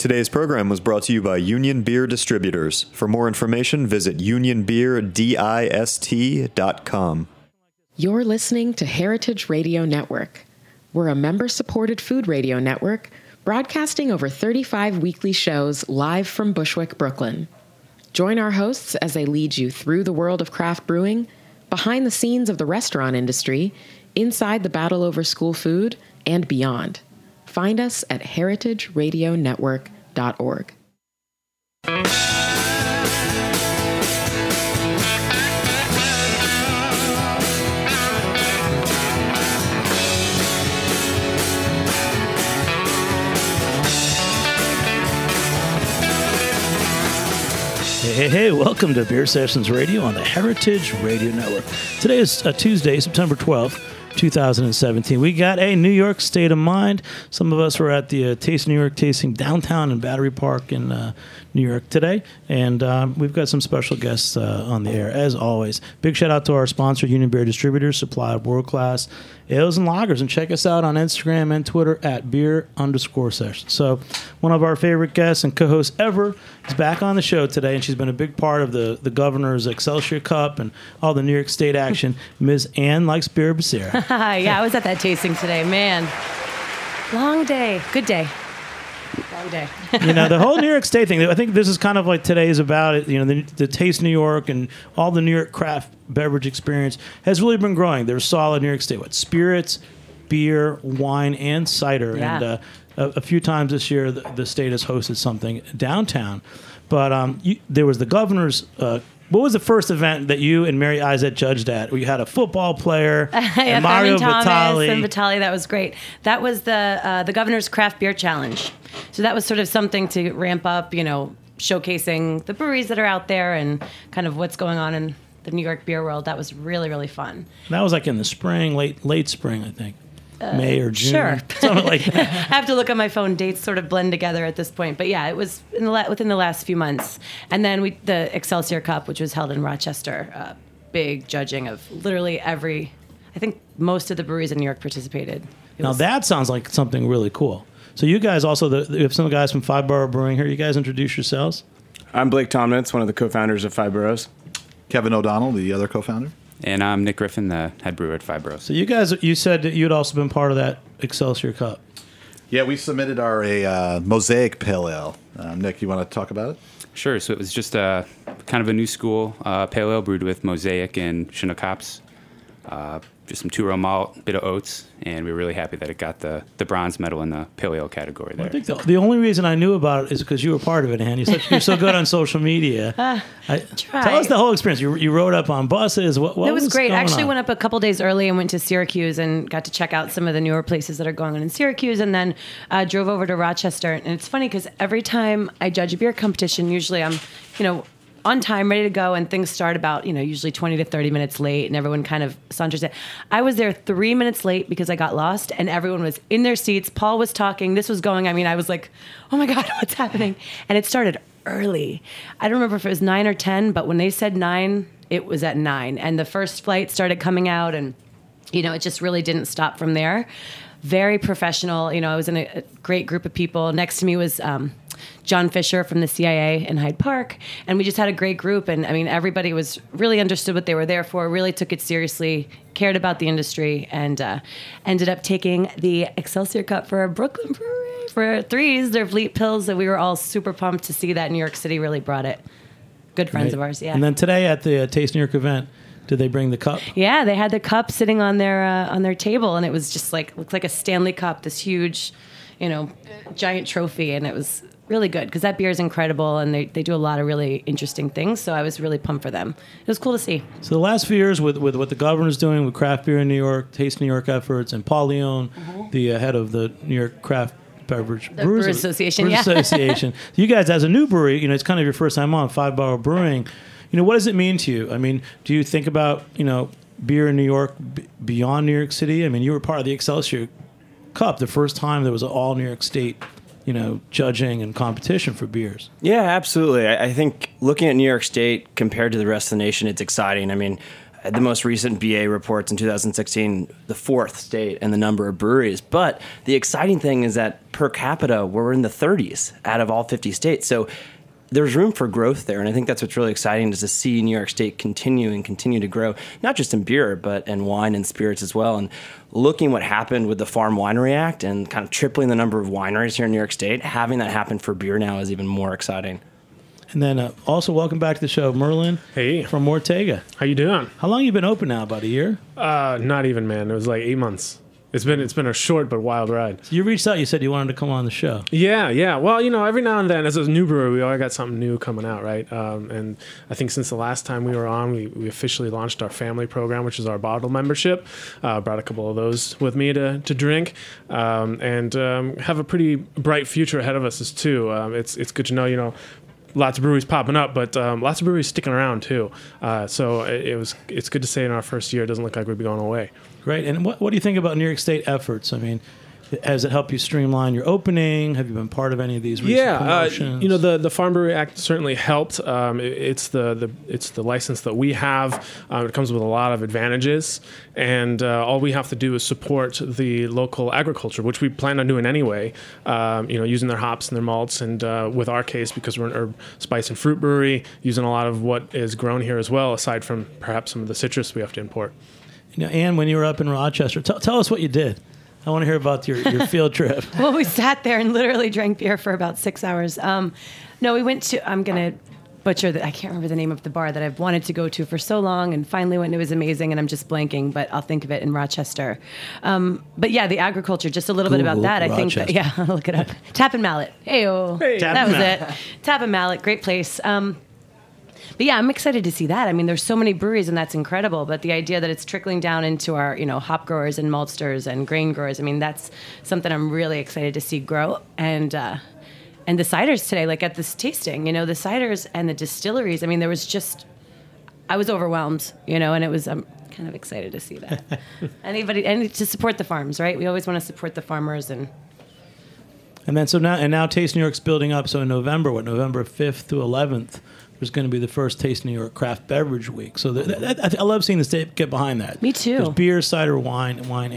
Today's program was brought to you by Union Beer Distributors. For more information, visit unionbeerdist.com. You're listening to Heritage Radio Network. We're a member-supported food radio network broadcasting over 35 weekly shows live from Bushwick, Brooklyn. Join our hosts as they lead you through the world of craft brewing, behind the scenes of the restaurant industry, inside the battle over school food, and beyond. Find us at heritageradionetwork.org. Hey, welcome to Beer Sessions Radio on the Heritage Radio Network. Today is Tuesday, September 12th, 2017. We got a New York State of Mind. Some of us were at the Taste New York tasting downtown in Battery Park in New York today, and we've got some special guests on the air, as always. Big shout out to our sponsor, Union Beer Distributors, supply of world-class ales and lagers, and check us out on Instagram and Twitter at beer_session. So one of our favorite guests and co-hosts ever is back on the show today, and she's been a big part of the governor's Excelsior Cup and all the New York State action. Ms. Ann Likes Beer Becerra. Yeah, I was at that tasting today. Man, long day. Good day. Long day. You know, the whole New York State thing, I think this is kind of like today is about it. You know, the Taste New York and all the New York craft beverage experience has really been growing. There's solid New York State. Spirits, beer, wine, and cider. Yeah. And a few times this year, the state has hosted something downtown. But there was the governor's... what was the first event that you and Mary Izett judged at? Where you had a football player, and Mario Batali. And Batali, that was great. That was the governor's craft beer challenge. So that was sort of something to ramp up, you know, showcasing the breweries that are out there and kind of what's going on in the New York beer world. That was really, really fun. That was like in the spring, late spring, I think. May or June. Sure. Something like that. I have to look at my phone. Dates sort of blend together at this point. But yeah, it was within the last few months. And then the Excelsior Cup, which was held in Rochester, big judging of literally I think most of the breweries in New York participated. Now that sounds like something really cool. So you guys also, we have some guys from Five Borough Brewing here. You guys introduce yourselves. I'm Blake Tomnitz, one of the co-founders of Five Boroughs. Kevin O'Donnell, the other co-founder. And I'm Nick Griffin, the head brewer at Five Boroughs. So you guys, you said that you'd also been part of that Excelsior Cup. Yeah, we submitted our Mosaic Pale Ale. Nick, you want to talk about it? Sure. So it was just kind of a new school pale ale brewed with Mosaic and Chinook hops. Just some two-row malt, bit of oats, and we were really happy that it got the bronze medal in the pale ale category there. I think the only reason I knew about it is because you were part of it, Ann. You're so good on social media. Tell us the whole experience. You rode up on buses. What It was great. I actually on? went up a couple days early and went to Syracuse and got to check out some of the newer places that are going on in Syracuse, and then drove over to Rochester. And it's funny because every time I judge a beer competition, usually I'm, on time, ready to go, and things start about, usually 20 to 30 minutes late, and everyone kind of saunters in. I was there 3 minutes late because I got lost, and everyone was in their seats. Paul was talking. This was going. I was like, oh, my God, what's happening? And it started early. I don't remember if it was 9 or 10, but when they said 9, it was at 9. And the first flight started coming out, and, it just really didn't stop from there. Very professional. I was in a great group of people. Next to me was John Fisher from the CIA in Hyde Park, and we just had a great group. And everybody was really understood what they were there for, really took it seriously, cared about the industry, and ended up taking the Excelsior Cup for a Brooklyn brewery for Threes, their Fleet Pills, and we were all super pumped to see that New York City really brought it. Good friends of ours, yeah. And then today at the Taste New York event, did they bring the cup? Yeah, they had the cup sitting on their table, and it was just looked like a Stanley Cup, this huge, giant trophy, and it was really good because that beer is incredible, and they do a lot of really interesting things. So I was really pumped for them. It was cool to see. So the last few years with what the governor's doing with craft beer in New York, Taste New York efforts, and Paul Leone, the head of the New York Craft Beverage Brewers Association, Association. You guys, as a new brewery, it's kind of your first time on Five Borough Brewing. What does it mean to you? Do you think about beer in New York beyond New York City? You were part of the Excelsior Cup, the first time there was an all New York State judging and competition for beers. Yeah, absolutely. I think looking at New York State compared to the rest of the nation, it's exciting. the most recent BA reports in 2016, the 4th state in the number of breweries. But the exciting thing is that per capita, we're in the 30s out of all 50 states. So there's room for growth there. And I think that's what's really exciting is to see New York State continue to grow, not just in beer, but in wine and spirits as well. And looking what happened with the Farm Winery Act and kind of tripling the number of wineries here in New York State, having that happen for beer now is even more exciting. And then also welcome back to the show, Merlin. Hey. From Ortega. How you doing? How long you been open now? About a year? Not even, man. It was like 8 months. It's been a short but wild ride. So you reached out. You said you wanted to come on the show. Yeah. Well, every now and then, as a new brewer, we always got something new coming out, right? And I think since the last time we were on, we officially launched our family program, which is our bottle membership. Brought a couple of those with me to drink, and have a pretty bright future ahead of us as too. It's good to know, lots of breweries popping up, but lots of breweries sticking around too. So it's good to say in our first year, it doesn't look like we'd be going away. Great. And what do you think about New York State efforts? I mean, has it helped you streamline your opening? Have you been part of any of these recent promotions? The Farm Brewery Act certainly helped. It's the license that we have. It comes with a lot of advantages, and all we have to do is support the local agriculture, which we plan on doing anyway. Using their hops and their malts, and with our case, because we're an herb, spice, and fruit brewery, using a lot of what is grown here as well, aside from perhaps some of the citrus we have to import. Anne, when you were up in Rochester, tell us what you did. I want to hear about your field trip. Well, we sat there and literally drank beer for about 6 hours. No, we went to, I'm going to butcher I can't remember the name of the bar that I've wanted to go to for so long, and finally went, and it was amazing, and I'm just blanking, but I'll think of it in Rochester. But yeah, the agriculture, just a little bit about that. Rochester. I think, I'll look it up. Tap and Mallet. Hey-o. Hey. That was it. Tap and Mallet, great place. But yeah, I'm excited to see that. I mean, there's so many breweries, and that's incredible. But the idea that it's trickling down into our, hop growers and maltsters and grain growers, I mean, that's something I'm really excited to see grow. And the ciders today, like at this tasting, the ciders and the distilleries. I mean, I was overwhelmed, and it was. I'm kind of excited to see that. And to support the farms, right? We always want to support the farmers and then now Taste New York's building up. So in November 5th through 11th. There's going to be the first Taste New York Craft Beverage Week. So I love seeing the state get behind that. Me too. There's beer, cider, wine,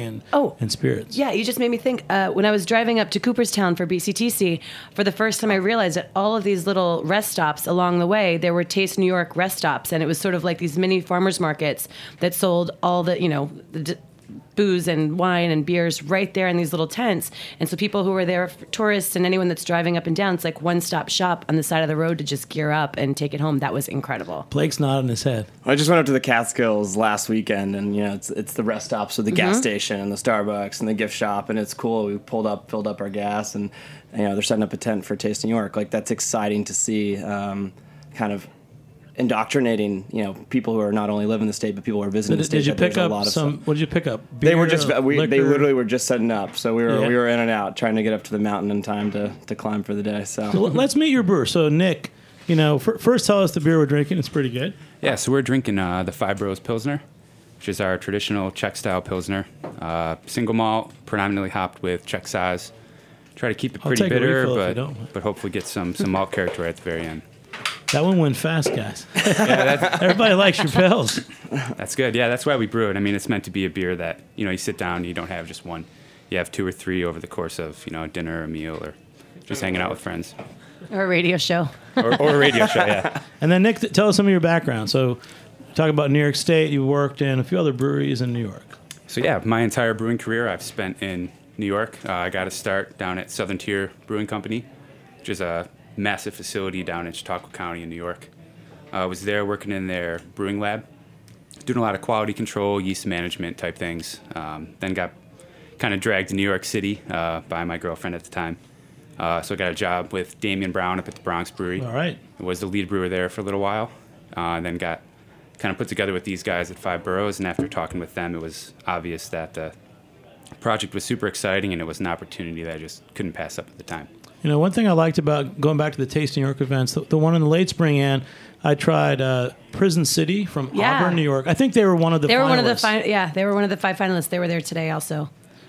and spirits. Yeah, you just made me think. When I was driving up to Cooperstown for BCTC, for the first time I realized that all of these little rest stops along the way, there were Taste New York rest stops. And it was sort of like these mini farmers markets that sold all the, the booze and wine and beers right there in these little tents. And so people who were there, tourists and anyone that's driving up and down, it's like one-stop shop on the side of the road to just gear up and take it home. That was incredible. Blake's nodding his head. I just went up to the Catskills last weekend, and it's the rest stops with the gas station and the Starbucks and the gift shop, and it's cool. We pulled up, filled up our gas, and they're setting up a tent for Taste New York. Like, that's exciting to see, kind of indoctrinating, people who are not only live in the state, but people who are visiting the state. Did you pick up what did you pick up? Beer, they were just, they literally were just setting up. So we were in and out, trying to get up to the mountain in time to climb for the day. So let's meet your brewer. So Nick, first tell us the beer we're drinking. It's pretty good. Yeah, so we're drinking the Five Bros Pilsner, which is our traditional Czech-style Pilsner. Single malt, predominantly hopped with Czech size. Try to keep it pretty bitter, but hopefully get some malt character at the very end. That one went fast, guys. Everybody likes your pills. That's good. Yeah, that's why we brew it. I mean, it's meant to be a beer that, you sit down and you don't have just one. You have 2 or 3 over the course of, a dinner, a meal, or just hanging out with friends. Or a radio show. or a radio show, yeah. And then, Nick, tell us some of your background. So talk about New York State. You worked in a few other breweries in New York. So, yeah, my entire brewing career I've spent in New York. I got to start down at Southern Tier Brewing Company, which is a massive facility down in Chautauqua County in New York. I was there working in their brewing lab, doing a lot of quality control, yeast management type things. Then got kind of dragged to New York City by my girlfriend at the time. So I got a job with Damian Brown up at the Bronx Brewery. All right. I was the lead brewer there for a little while. Then got kind of put together with these guys at Five Boroughs, and after talking with them, it was obvious that the project was super exciting, and it was an opportunity that I just couldn't pass up at the time. One thing I liked about going back to the Taste New York events, the one in the late spring, Ann, I tried Prison City from Auburn, New York. I think they were one of the finalists. They were one of the 5 finalists. They were there today also.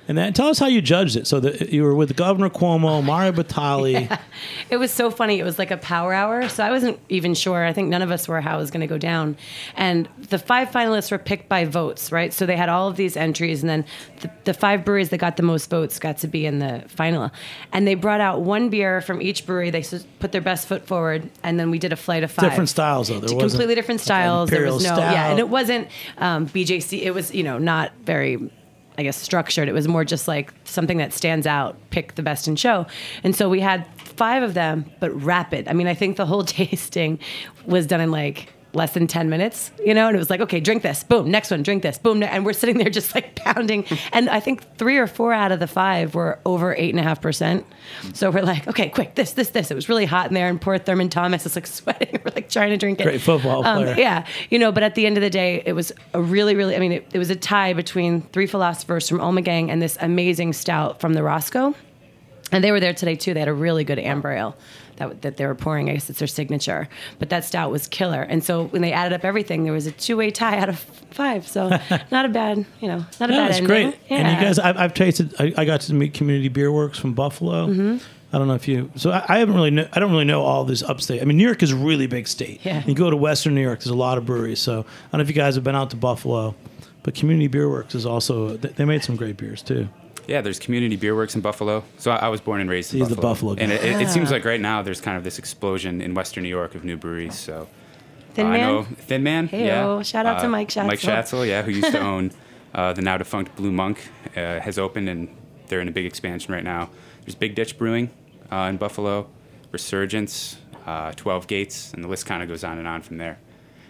And then tell us how you judged it. So you were with Governor Cuomo, Mario Batali. Yeah. It was so funny. It was like a power hour. So I wasn't even sure. I think none of us were how it was going to go down. And the 5 finalists were picked by votes, right? So they had all of these entries. And then the 5 breweries that got the most votes got to be in the final. And they brought out 1 beer from each brewery. They put their best foot forward. And then we did a flight of 5. Different styles, though. There wasn't completely different styles. There was no, Stout. yeah. And it wasn't BJC. It was, not very, I guess, structured. It was more just like something that stands out, pick the best in show. And so we had 5 of them, but rapid. I mean, I think the whole tasting was done in like less than 10 minutes, and it was like, okay, drink this, boom, next one, drink this, boom. And we're sitting there just like pounding. And I think 3 or 4 out of the 5 were over 8.5%. So we're like, okay, quick, this. It was really hot in there. And poor Thurman Thomas is like sweating. We're like trying to drink it. Great football player. Yeah. But at the end of the day, it was a really, really, it was a tie between 3 philosophers from Ommegang and this amazing stout from the Roscoe. And they were there today too. They had a really good amber ale that they were pouring. I guess it's their signature. But that stout was killer. And so when they added up everything, there was a 2-way tie out of 5. So not a bad, not a bad It's ending. great. Yeah. And you guys, I've tasted. I got to meet Community Beer Works from Buffalo. Mm-hmm. I don't know if you. So I haven't really. I don't really know all this upstate. I mean, New York is a really big state. Yeah. You go to Western New York, there's a lot of breweries. So I don't know if you guys have been out to Buffalo, but Community Beer Works is also. They made some great beers too. Yeah, there's Community Beer Works in Buffalo. So I was born and raised in He's Buffalo. the Buffalo guy. And it seems like right now there's kind of this explosion in Western New York of new breweries. So Thin I Man? know Thin Man. Hey-o. Yeah. Shout out to Mike Schatzel. Mike Schatzel, yeah, who used to own the now defunct Blue Monk, has opened, and they're in a big expansion right now. There's Big Ditch Brewing in Buffalo, Resurgence, 12 Gates, and the list kind of goes on and on from there.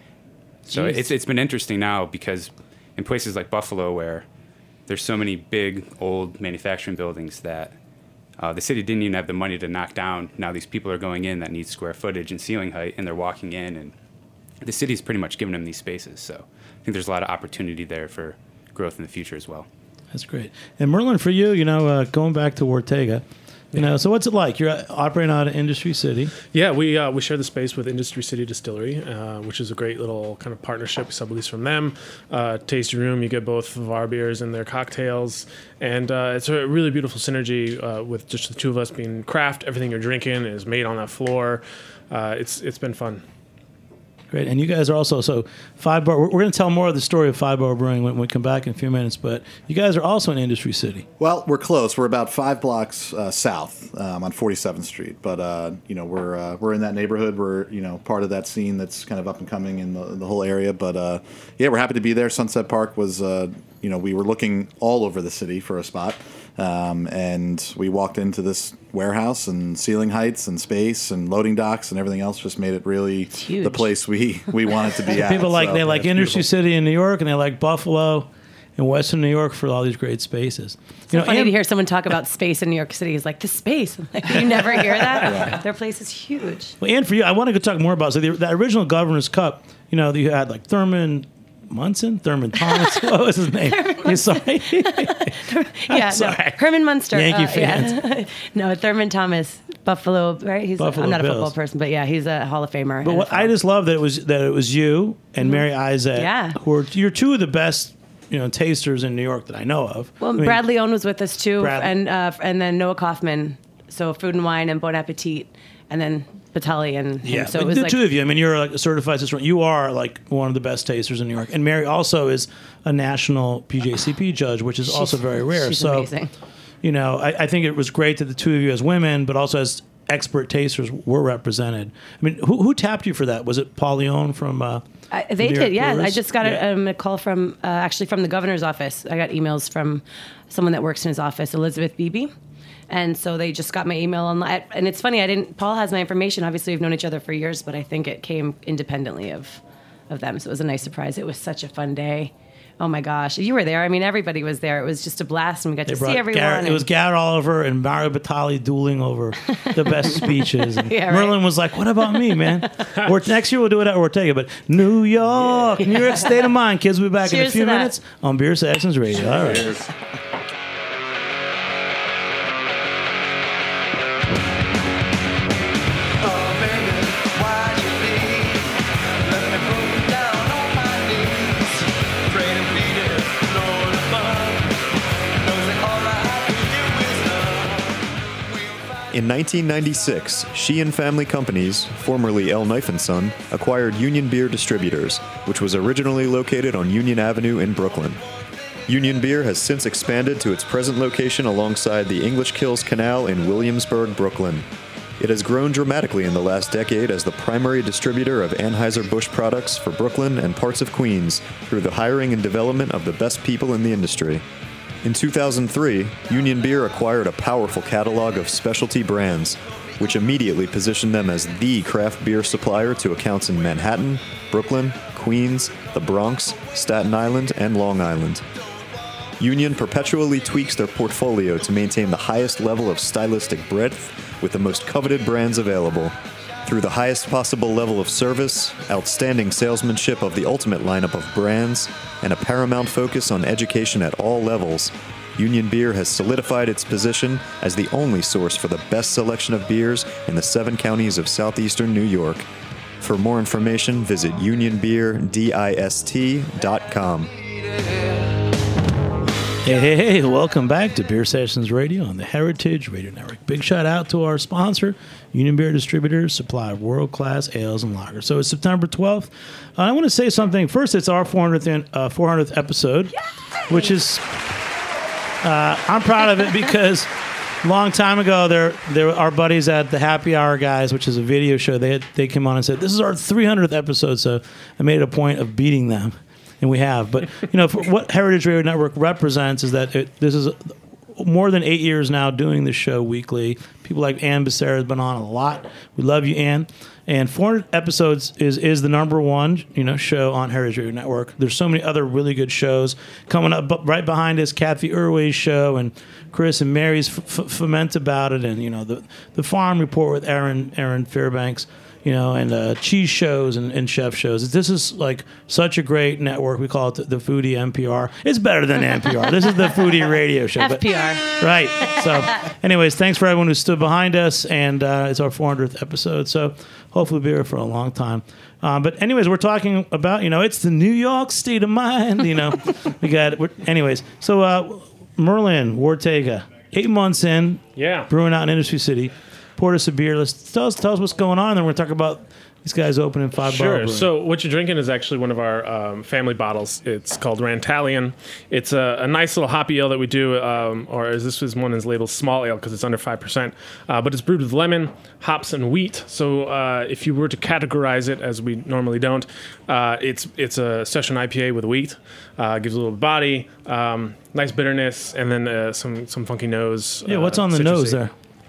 So it's been interesting now because in places like Buffalo where there's so many big, old manufacturing buildings that the city didn't even have the money to knock down. Now these people are going in that need square footage and ceiling height, and they're walking in, and the city's pretty much given them these spaces. So I think there's a lot of opportunity there for growth in the future as well. That's great. And Merlin, for you, going back to Ortega, so what's it like? You're operating out of Industry City. Yeah, we share the space with Industry City Distillery, which is a great little kind of partnership. We sublease from them. Tasting room, you get both of our beers and their cocktails, and it's a really beautiful synergy with just the 2 of us being craft. Everything you're drinking is made on that floor. It's been fun. Great. And you guys are also, so 5 Bar, we're going to tell more of the story of 5 Bar Brewing when we come back in a few minutes, but you guys are also in Industry City. Well, we're close. We're about 5 blocks south on 47th Street, but we're in that neighborhood. We're part of that scene that's kind of up and coming in the whole area. But we're happy to be there. Sunset Park was we were looking all over the city for a spot, and we walked into this warehouse, and ceiling heights and space and loading docks and everything else just made it really the place we wanted to be at. People like Industry beautiful. City in New York, and they like Buffalo and Western New York for all these great spaces. Funny to hear someone talk about space in New York City. Is like, the space. Like, you never hear that. Yeah. Their place is huge. Well, and for you, I want to go talk more about the original Governor's Cup. You had like Thurman Thomas. What was his name? Sorry. No, Herman Munster. Yankee fans. Yeah. No, Thurman Thomas, Buffalo. Right? Buffalo I'm not Bills. a football person, but yeah, he's a Hall of Famer. But what I just love that it was you and Mary Isaac. Yeah. You're 2 of the best tasters in New York that I know of. Well, Brad Leone was with us too, Brad. and then Noah Kaufman. So Food and Wine and Bon Appetit, and then Batali and him. Yeah, So but it was the like 2 of you. I mean, you're like a certified restaurant. You are like one of the best tasters in New York, and Mary also is a national PJCP judge, which is also very rare. She's so, amazing. I think it was great that the 2 of you as women, but also as expert tasters, were represented. I mean, who tapped you for that? Was it Paul Leone from? They did, yeah. Brewers? I just got a call from actually from the governor's office. I got emails from someone that works in his office, Elizabeth Beebe. And so they just got my email online. And it's funny, Paul has my information. Obviously, we've known each other for years, but I think it came independently of them. So it was a nice surprise. It was such a fun day. Oh my gosh. You were there. I mean, everybody was there. It was just a blast, and we got to see everyone. It was Garrett Oliver and Mario Batali dueling over the best speeches. And Yeah, right. Merlin was like, what about me, man? Next year we'll do it at Ortega. But New York State of Mind. Kids will be back in a Cheers few to that. minutes on Beer Sessions Radio. All right. Cheers. All In 1996, Sheehan Family Companies, formerly L. Knife & Son, acquired Union Beer Distributors, which was originally located on Union Avenue in Brooklyn. Union Beer has since expanded to its present location alongside the English Kills Canal in Williamsburg, Brooklyn. It has grown dramatically in the last decade as the primary distributor of Anheuser-Busch products for Brooklyn and parts of Queens through the hiring and development of the best people in the industry. In 2003, Union Beer acquired a powerful catalog of specialty brands, which immediately positioned them as the craft beer supplier to accounts in Manhattan, Brooklyn, Queens, the Bronx, Staten Island, and Long Island. Union perpetually tweaks their portfolio to maintain the highest level of stylistic breadth with the most coveted brands available. Through the highest possible level of service, outstanding salesmanship of the ultimate lineup of brands, and a paramount focus on education at all levels, Union Beer has solidified its position as the only source for the best selection of beers in the 7 counties of southeastern New York. For more information, visit unionbeerdist.com. Hey, welcome back to Beer Sessions Radio on the Heritage Radio Network. Big shout out to our sponsor, Union Beer Distributors, supply of world-class ales and lagers. So it's September 12th. I want to say something. First, it's our 400th episode, which is, I'm proud of it because a long time ago, there were our buddies at the Happy Hour guys, which is a video show. They came on and said, this is our 300th episode, so I made it a point of beating them. And we have. But, for what Heritage Radio Network represents is that this is more than 8 years now doing this show weekly. People like Ann Becerra has been on a lot. We love you, Ann. And 400 episodes is the number one, show on Heritage Radio Network. There's so many other really good shows coming up. But right behind us, Kathy Irway's show and Chris and Mary's Foment About It, and the Farm Report with Aaron Fairbanks. And cheese shows and chef shows. This is like such a great network. We call it the Foodie NPR. It's better than NPR. This is the Foodie Radio Show. FPR. Right. So, anyways, thanks for everyone who stood behind us, and it's our 400th episode. So, hopefully, we'll be here for a long time. But anyways, we're talking about it's the New York state of mind. Anyways. So, Merlin Ortega, 8 months in, brewing out in Industry City. Poured us a beer. Tell us what's going on, and then we're going to talk about these guys opening 5 Bar Brewing. So what you're drinking is actually one of our family bottles. It's called Rantalion. It's a nice little hoppy ale that we do, this is one is labeled small ale because it's under 5%. But it's brewed with lemon, hops, and wheat. So if you were to categorize it, as we normally don't, it's a session IPA with wheat. Gives a little body, nice bitterness, and then some funky nose. Yeah, what's on the nose there?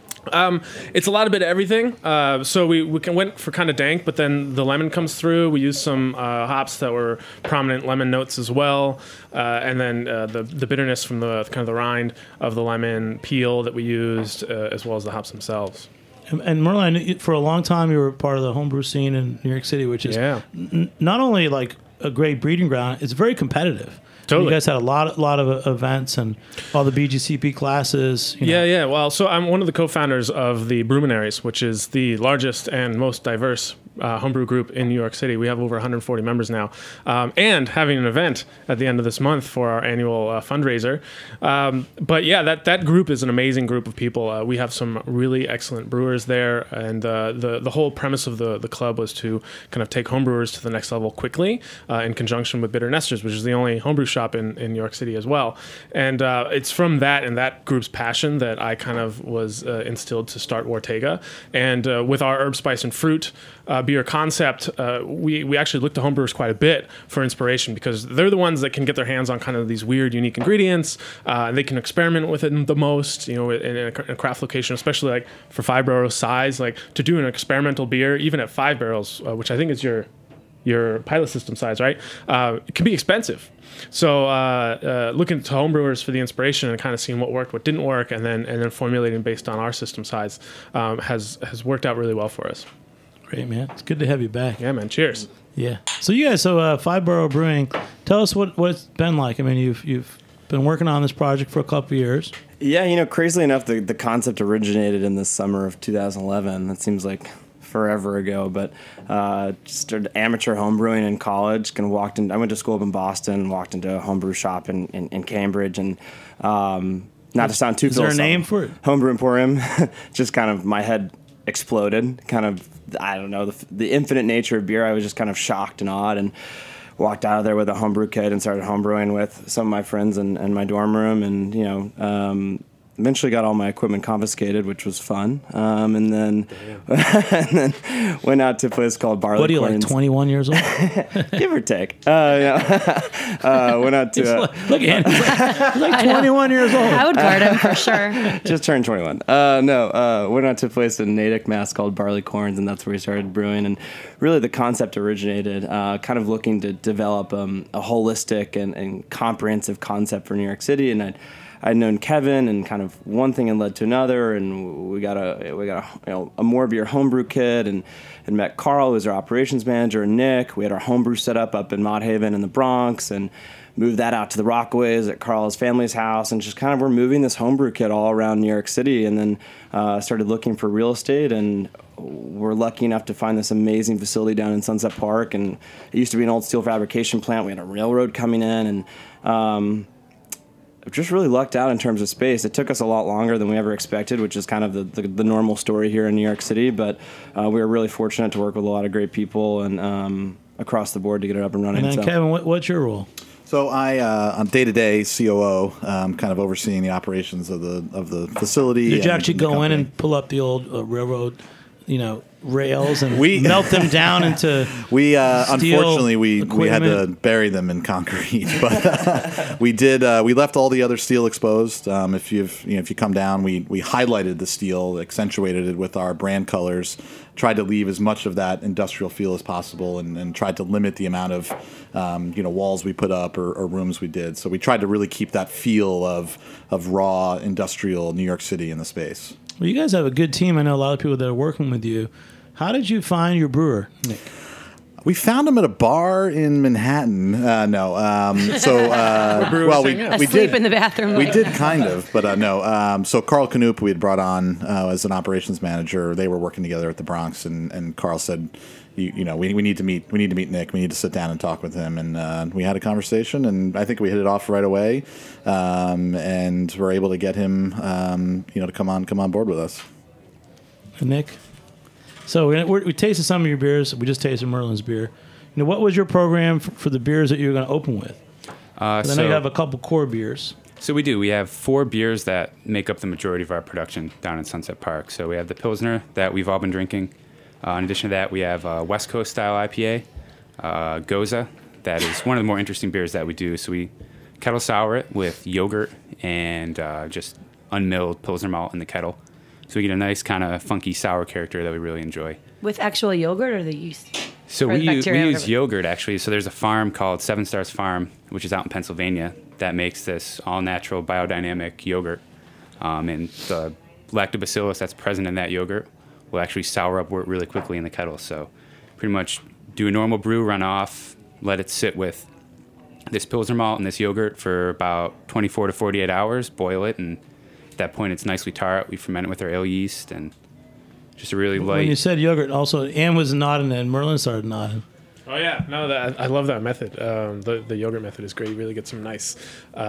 It's a lot of bit of everything. So we went for kind of dank, but then the lemon comes through. We used some hops that were prominent lemon notes as well, and then the bitterness from the kind of the rind of the lemon peel that we used, as well as the hops themselves. And Merlin, for a long time, you were part of the homebrew scene in New York City, which is not only like a great breeding ground, it's very competitive. Totally. You guys had a lot of events and all the BGCP classes. Yeah. Well, so I'm one of the co-founders of the Brewminaries, which is the largest and most diverse homebrew group in New York City. We have over 140 members now, and having an event at the end of this month for our annual fundraiser. But yeah, that group is an amazing group of people. We have some really excellent brewers there, and the whole premise of the club was to kind of take homebrewers to the next level quickly, in conjunction with Bitter Nesters, which is the only homebrew shop in New York City as well. And it's from that and that group's passion that I kind of was instilled to start Ortega. And with our herb, spice, and fruit beer concept, we actually look to homebrewers quite a bit for inspiration, because they're the ones that can get their hands on kind of these weird, unique ingredients, and they can experiment with it the most, in a craft location, especially like for 5 barrel size, like to do an experimental beer, even at 5 barrels, which I think is your pilot system size, right? It can be expensive. So looking to homebrewers for the inspiration and kind of seeing what worked, what didn't work, and then formulating based on our system size has worked out really well for us. Great, man. It's good to have you back. Yeah, man. Cheers. Yeah. So you guys, 5 Borough Brewing, tell us what it's been like. I mean, you've been working on this project for a couple of years. Yeah, crazily enough, the concept originated in the summer of 2011. That seems like forever ago, but just started amateur homebrewing in college. I went to school up in Boston, walked into a homebrew shop in Cambridge, and not to sound too Is there a philosophical. name for it? Homebrew Emporium. Just kind of my head exploded. Kind of, I don't know, the infinite nature of beer. I was just kind of shocked and awed, and walked out of there with a homebrew kit and started homebrewing with some of my friends in my dorm room, and eventually got all my equipment confiscated, which was fun. And then went out to a place called Barley What are you, like Corns. 21 years old? Give or take. Went out to Look at him. He's like 21 years old. I would guard him for sure. just turned 21. Went out to a place in Natick, Mass called Barley Corns, and that's where we started brewing. And really the concept originated kind of looking to develop a holistic and comprehensive concept for New York City. And I'd known Kevin, and kind of one thing had led to another, and we got a more beer homebrew kit, and met Carl, who was our operations manager, and Nick. We had our homebrew set up in Mott Haven in the Bronx, and moved that out to the Rockaways at Carl's family's house, and just kind of we're moving this homebrew kit all around New York City, and then started looking for real estate, and we're lucky enough to find this amazing facility down in Sunset Park, and it used to be an old steel fabrication plant. We had a railroad coming in, and just really lucked out in terms of space. It took us a lot longer than we ever expected, which is kind of the normal story here in New York City, but we were really fortunate to work with a lot of great people and across the board to get it up and running. And then, Kevin, what's your role? So I'm day-to-day COO, kind of overseeing the operations of the facility. Did you and actually the go in company. and pull up the old railroad, rails and melt them down into We steel unfortunately we had to equipment? bury them in concrete, but we did. We left all the other steel exposed. If you come down, we highlighted the steel, accentuated it with our brand colors, tried to leave as much of that industrial feel as possible, and tried to limit the amount of walls we put up or rooms we did. So we tried to really keep that feel of raw industrial New York City in the space. Well, you guys have a good team. I know a lot of people that are working with you. How did you find your brewer, Nick? We found him at a bar in Manhattan. No. We Asleep did in the bathroom. We did kind of, but no. So Carl Knoop, we had brought on as an operations manager. They were working together at the Bronx, and Carl said, we need to meet Nick. We need to sit down and talk with him. And we had a conversation, and I think we hit it off right away. And we're able to get him, to come on board with us. And Nick? So we tasted some of your beers. We just tasted Merlin's beer. What was your program for the beers that you were going to open with? I know you have a couple core beers. So we do. We have 4 beers that make up the majority of our production down in Sunset Park. So we have the Pilsner that we've all been drinking. In addition to that, we have West Coast style IPA, Goza. That is one of the more interesting beers that we do. So we kettle sour it with yogurt and just unmilled Pilsner malt in the kettle. So we get a nice kind of funky sour character that we really enjoy. With actual yogurt or the yeast? So Or we the use bacteria, whatever. yogurt, actually. So there's a farm called Seven Stars Farm, which is out in Pennsylvania, that makes this all-natural biodynamic yogurt. And the lactobacillus that's present in that yogurt will actually sour up wort really quickly in the kettle. So pretty much do a normal brew, run off, let it sit with this Pilsner malt and this yogurt for about 24 to 48 hours, boil it, and at that point it's nicely tart. We ferment it with our ale yeast, and just a really light... When you said yogurt, also, Ann was nodding and Merlin started nodding. Oh yeah, no, I love that method. The yogurt method is great. You really get some nice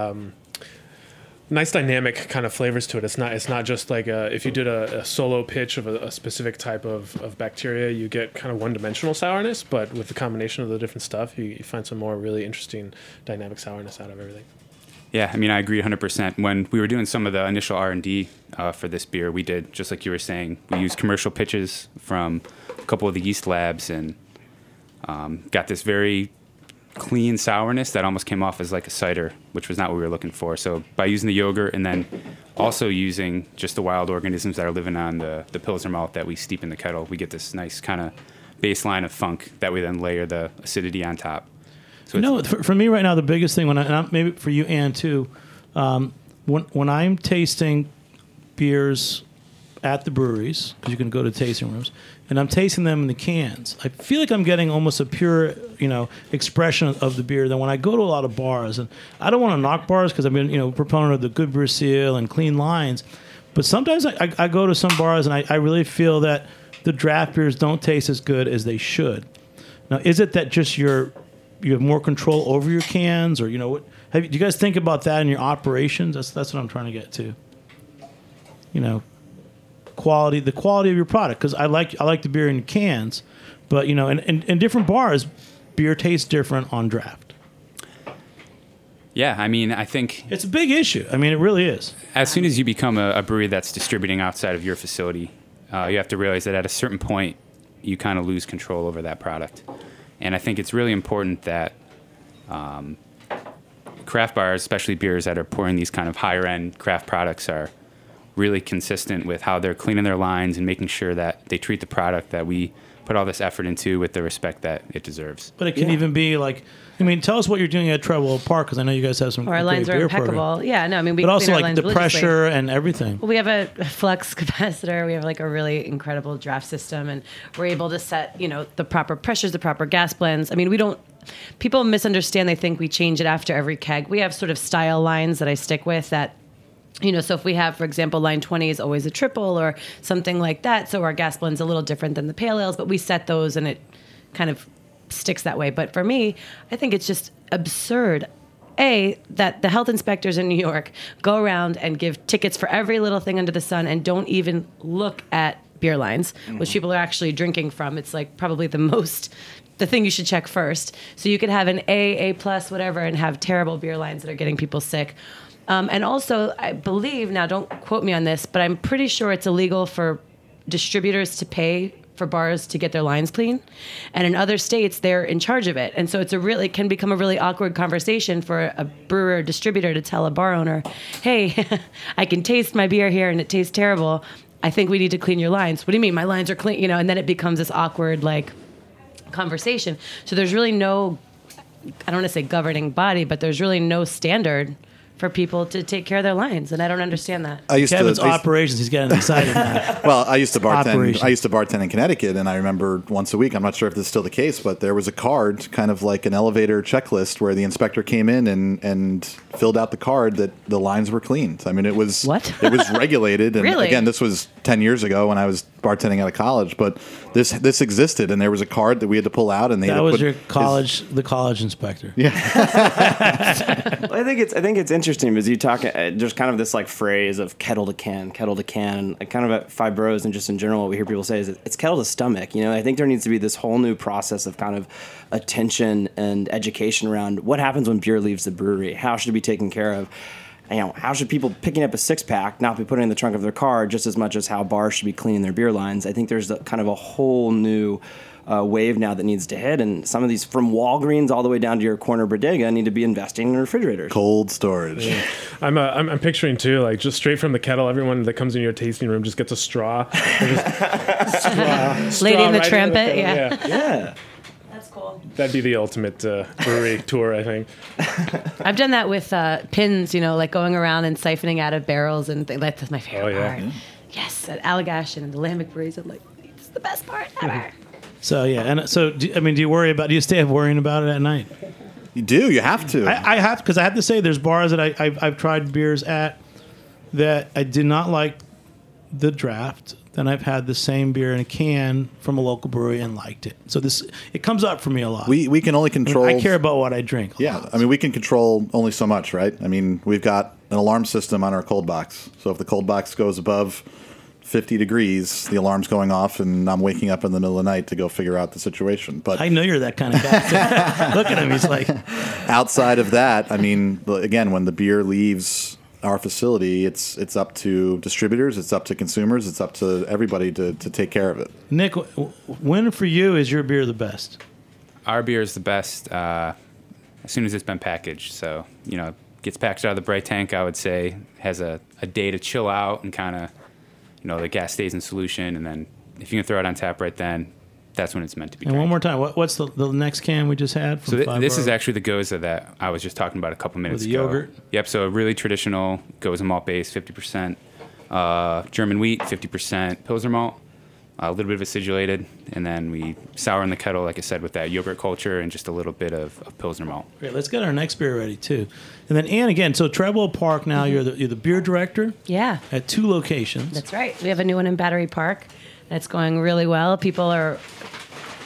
dynamic kind of flavors to it. It's not just like if you did a solo pitch of a specific type of bacteria, you get kind of one-dimensional sourness. But with the combination of the different stuff, you find some more really interesting dynamic sourness out of everything. Yeah, I mean, I agree 100%. When we were doing some of the initial R&D for this beer, we did, just like you were saying, we used commercial pitches from a couple of the yeast labs and got this very clean sourness that almost came off as like a cider, which was not what we were looking for. So by using the yogurt and then also using just the wild organisms that are living on the Pilsner malt that we steep in the kettle, we get this nice kind of baseline of funk that we then layer the acidity on top. So for me right now, the biggest thing, maybe for you, Ann, too, when I'm tasting beers at the breweries, because you can go to tasting rooms, and I'm tasting them in the cans, I feel like I'm getting almost a pure, expression of the beer than when I go to a lot of bars. And I don't want to knock bars because I've been, a proponent of the good beer seal and clean lines. But sometimes I go to some bars and I really feel that the draft beers don't taste as good as they should. Now, is it that just your you have more control over your cans, or what? Do you guys think about that in your operations? That's what I'm trying to get to. The quality of your product, because I like the beer in cans, but in different bars, beer tastes different on draft. Yeah, I mean, I think it's a big issue. I mean, it really is. As soon as you become a brewery that's distributing outside of your facility, you have to realize that at a certain point, you kind of lose control over that product. And I think it's really important that craft bars, especially beers that are pouring these kind of higher-end craft products, are really consistent with how they're cleaning their lines and making sure that they treat the product that we put all this effort into with the respect that it deserves. But it can even be like, tell us what you're doing at Treadwell Park, because I know you guys have some our lines are impeccable. Program. Yeah, no, I mean, we but also clean our like lines the religiously. pressure and everything. Well, we have a flux capacitor. We have like a really incredible draft system, and we're able to set, the proper pressures, the proper gas blends. I mean, people misunderstand. They think we change it after every keg. We have sort of style lines that I stick with that, so if we have, for example, line 20 is always a triple or something like that. So our gas blend's a little different than the pale ales, but we set those and it kind of sticks that way. But for me, I think it's just absurd, that the health inspectors in New York go around and give tickets for every little thing under the sun and don't even look at beer lines, which people are actually drinking from. It's like probably the thing you should check first. So you could have an A+, whatever, and have terrible beer lines that are getting people sick. And also, I believe, now don't quote me on this, but I'm pretty sure it's illegal for distributors to pay for bars to get their lines clean. And in other states, they're in charge of it. And so it can become a really awkward conversation for a brewer or distributor to tell a bar owner, hey, I can taste my beer here and it tastes terrible. I think we need to clean your lines. What do you mean? My lines are clean, and then it becomes this awkward, conversation. So there's really no, I don't want to say governing body, but there's really no standard for people to take care of their lines, and I don't understand that. Kevin's operations, he's getting excited now. Well, I used to bartend in Connecticut, and I remember once a week, I'm not sure if this is still the case, but there was a card, kind of like an elevator checklist, where the inspector came in and filled out the card that the lines were cleaned. I mean, it was regulated, and Really? Again, this was 10 years ago when I was bartending out of college, but this existed, and there was a card that we had to pull out, and they that had to was put your the college inspector. Well, I think it's interesting because you talk. There's kind of this phrase of kettle to can, and kind of at Five Bros and just in general, what we hear people say is it's kettle to stomach. I think there needs to be this whole new process of kind of attention and education around what happens when beer leaves the brewery. How should it be taken care of? How should people picking up a 6-pack not be putting it in the trunk of their car just as much as how bars should be cleaning their beer lines? I think there's kind of a whole new wave now that needs to hit, and some of these, from Walgreens all the way down to your corner bodega, need to be investing in refrigerators. Cold storage. Yeah. I'm picturing too, just straight from the kettle, everyone that comes in your tasting room just gets a straw. Lady in the right trumpet, Yeah. That's cool. That'd be the ultimate brewery tour, I think. I've done that with pins, going around and siphoning out of barrels and things. That's my favorite part. Yeah. Yes, at Allagash and in the Lambic breweries, I'm like, it's the best part ever. So do you stay up worrying about it at night? You do. You have to. I have, because I have to say, there's bars that I've tried beers at that I did not like the draft. Then I've had the same beer in a can from a local brewery and liked it. So it comes up for me a lot. We can only control. I care about what I drink. Yeah, we can control only so much, right? We've got an alarm system on our cold box. So if the cold box goes above 50 degrees, the alarm's going off, and I'm waking up in the middle of the night to go figure out the situation. But I know you're that kind of guy. Look at him. He's like, outside of that, again, when the beer leaves our facility, it's up to distributors, it's up to consumers, it's up to everybody to take care of it. Nick, when for you is your beer the best? Our beer is the best as soon as it's been packaged. So, gets packaged out of the bright tank, I would say, has a day to chill out and kind of, the gas stays in solution. And then if you can throw it on tap right then, that's when it's meant to be. And drank. one more time, what's the next can we just had? From So this is actually the Goza that I was just talking about a couple minutes ago. With the yogurt? Yep, so a really traditional Goza malt base, 50% German wheat, 50% Pilsner malt, a little bit of acidulated, and then we sour in the kettle, like I said, with that yogurt culture and just a little bit of Pilsner malt. Great, let's get our next beer ready, too. And then, Ann, again, so Treadwell Park now, you're the beer director? Yeah. At 2 locations. That's right. We have a new one in Battery Park. That's going really well. People are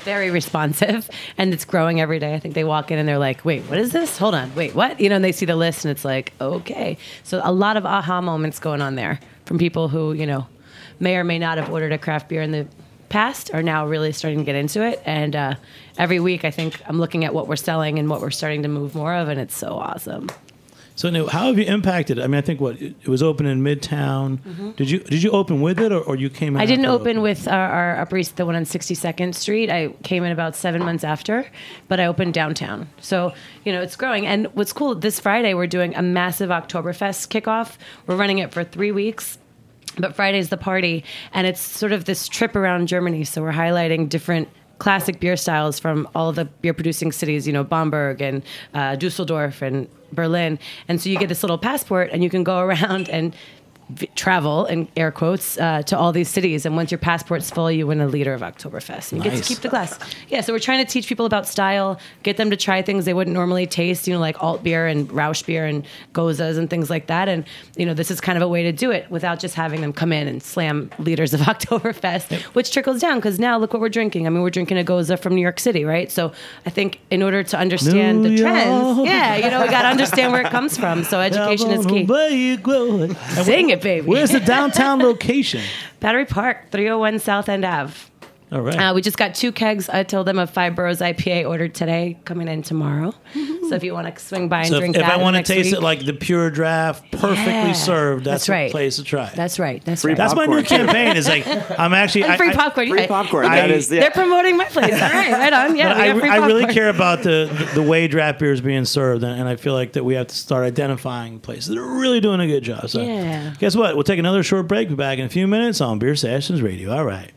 very responsive, and it's growing every day. I think they walk in and they're like, wait, what is this? Hold on, wait, what? And they see the list and it's like, okay. So a lot of aha moments going on there from people who, may or may not have ordered a craft beer in the past are now really starting to get into it. And every week, I think I'm looking at what we're selling and what we're starting to move more of, and it's so awesome. So now, how have you impacted it? I mean, I think it was open in Midtown. Mm-hmm. Did you open with it, or you came in? I didn't open with our Upper East, the one on 62nd Street. I came in about 7 months after, but I opened downtown. So, it's growing. And what's cool, this Friday, we're doing a massive Oktoberfest kickoff. We're running it for 3 weeks. But Friday's the party, and it's sort of this trip around Germany. So we're highlighting different classic beer styles from all the beer-producing cities, Bamberg and Dusseldorf and Berlin. And so you get this little passport, and you can go around and travel, in air quotes, to all these cities. And once your passport's full, you win a liter of Oktoberfest. And you get to keep the glass. Yeah, so we're trying to teach people about style, get them to try things they wouldn't normally taste, like alt beer and Rausch beer and Gozas and things like that. And, this is kind of a way to do it without just having them come in and slam liters of Oktoberfest, which trickles down because now look what we're drinking. I mean, we're drinking a Goza from New York City, right? So I think in order to understand the trends, we got to understand where it comes from. So education is key. Sing it, baby. Where's the downtown location? Battery Park, 301 South End Ave. All right. We just got 2 kegs. I told them of 5 Boroughs IPA ordered today, coming in tomorrow. Mm-hmm. So if you want to swing by and drink if that I want to next taste week. it like the pure draft, perfectly served, that's right. the place to try. That's right. That's Free right. That's my new popcorn. campaign. Is like I'm actually And free popcorn. Free popcorn. They're promoting my place. All right on. Yeah, we got free I really popcorn. care about the way draft beer is being served, and I feel like that we have to start identifying places that are really doing a good job. So, Yeah. guess what? We'll take another short break. Be back in a few minutes on Beer Sessions Radio. All right.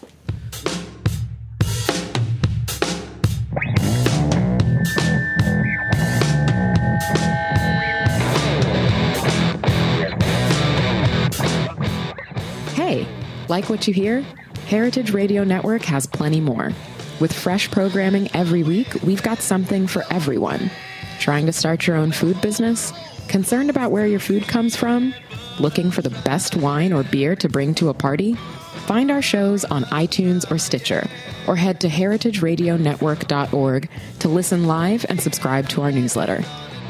Hey, like what you hear? Heritage Radio Network has plenty more. With fresh programming every week, we've got something for everyone. Trying to start your own food business? Concerned about where your food comes from? Looking for the best wine or beer to bring to a party? Find our shows on iTunes or Stitcher, or head to heritageradionetwork.org to listen live and subscribe to our newsletter.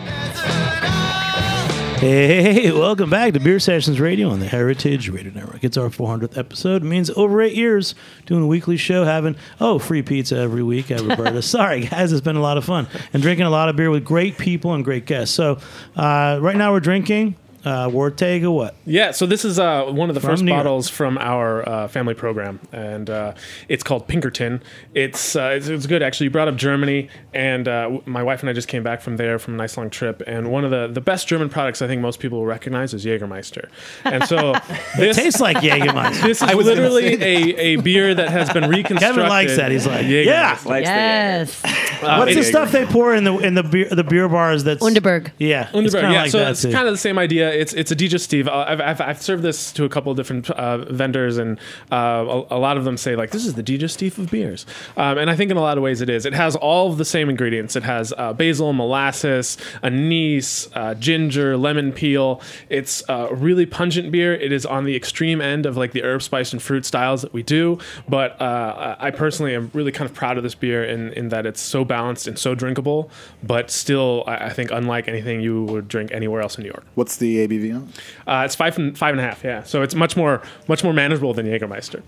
Hey, welcome back to Beer Sessions Radio on the Heritage Radio Network. It's our 400th episode. It means over 8 years doing a weekly show, having, free pizza every week at Roberta. Sorry, guys, it's been a lot of fun. And drinking a lot of beer with great people and great guests. So right now we're drinking Ortega what? Yeah, so this is one of the first New York. bottles from our family program, and it's called Pinkerton. It's good, actually. You brought up Germany, and my wife and I just came back from there from a nice long trip, and one of the best German products I think most people will recognize is Jägermeister. And so It tastes like Jägermeister. this is literally a beer that has been reconstructed. Kevin likes that. He's like, Jägermeister. yeah. Likes Yes. What's the stuff they pour in the beer bars? That's Underberg. Yeah, it's Underberg, kinda yeah. like So that it's too. kind of the same idea. It's a digestive. I've served this to a couple of different vendors, and a lot of them say like this is the digestive of beers, and I think in a lot of ways it is. It has all of the same ingredients. It has basil, molasses, anise, ginger, lemon peel. It's a really pungent beer. It is on the extreme end of like the herb, spice, and fruit styles that we do. But I personally am really kind of proud of this beer in that it's so balanced and so drinkable, but still I think unlike anything you would drink anywhere else in New York. What's the ABV on it? It's 5.5, yeah. So it's much more manageable than Jägermeister.